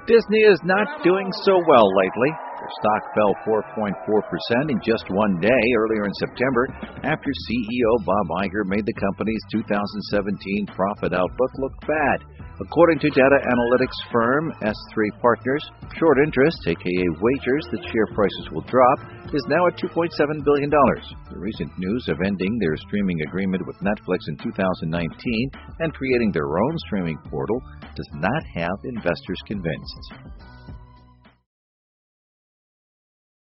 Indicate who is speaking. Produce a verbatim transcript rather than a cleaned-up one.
Speaker 1: Disney is not doing so well lately. Their stock fell four point four percent in just one day earlier in September after C E O Bob Iger made the company's two thousand seventeen profit outlook look bad. According to data analytics firm S three Partners, short interest, aka wagers that share prices will drop, is now at two point seven billion dollars. The recent news of ending their streaming agreement with Netflix in two thousand nineteen and creating their own streaming portal does not have investors convinced.